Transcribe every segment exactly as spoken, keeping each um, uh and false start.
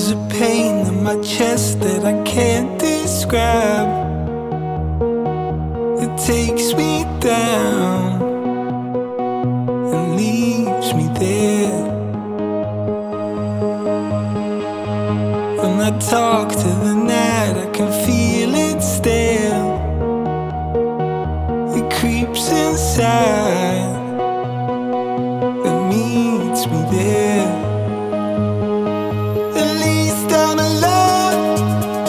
There's a pain in my chest that I can't describe. It takes me down and leaves me there. When I talk to the night, I can feel it still. It creeps inside and meets me there. At least I'm alive.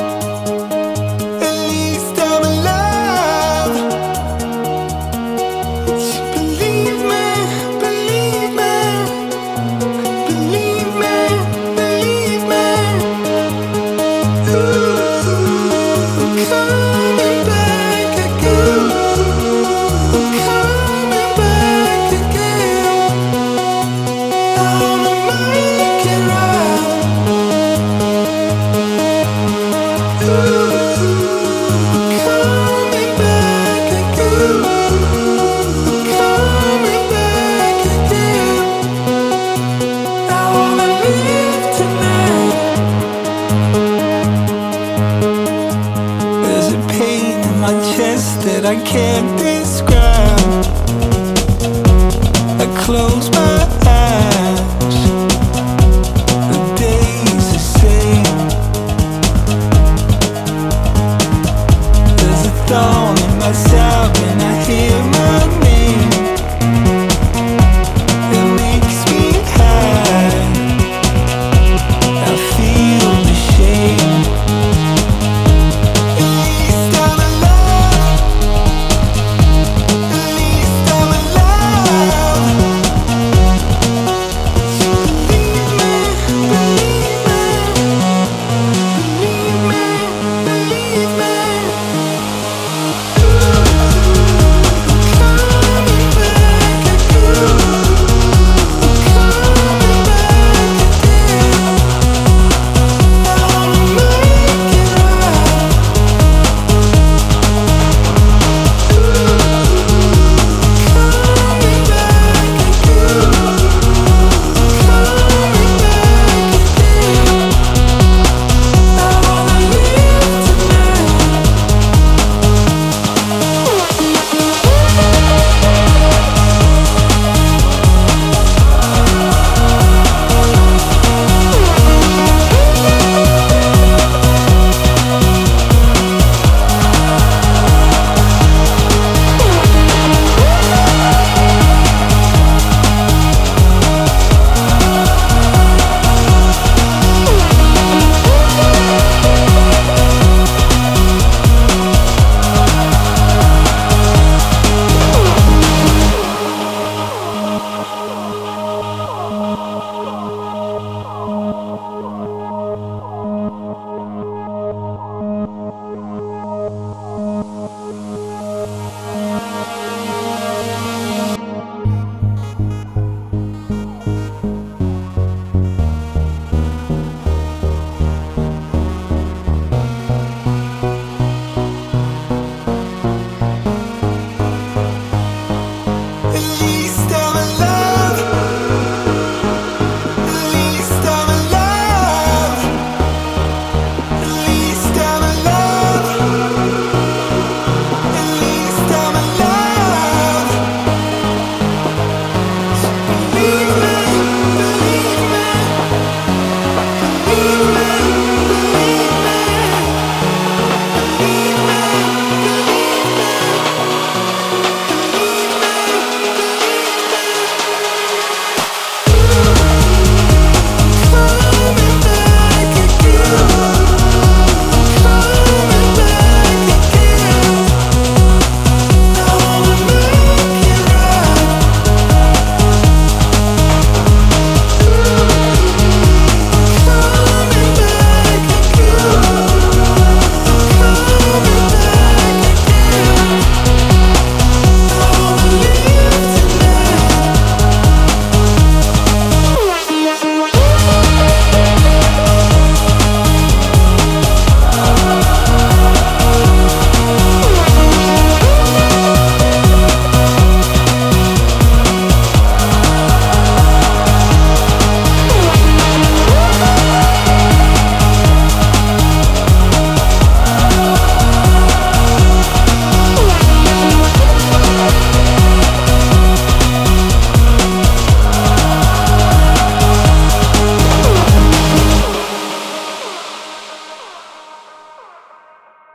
At least I'm alive. Would you believe me? Believe me? Believe me? Believe me? Ooh, I'm coming back again. I'm coming back again. I wanna make it right. Ooh, I'm coming back again. I'm coming back again. I wanna live tonight. There's a pain in my chest that I can't